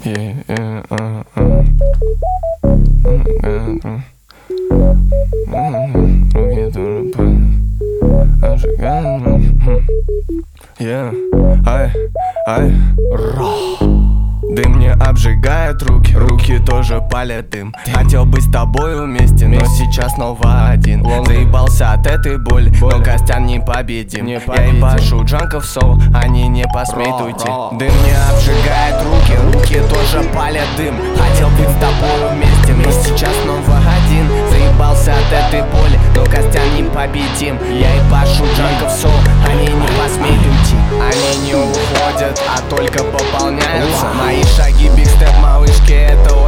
Руки тоже ай, дым мне обжигает руки, руки тоже палят дым. Хотел быть с тобой вместе, но сейчас снова один. Заебался от этой боли, но Костян непобедим. Я ебашу джанков соу, они не посмеют уйти. Дым мне обжигает руки, руки тоже палят дым. Хотел быть с тобой вместе, но сейчас снова один. Заебался от этой боли, но Костян непобедим. Я ебашу джанков соу, они не посмеют уйти. Они не уходят, а только пополняются. Мои шаги биг степ малышки, это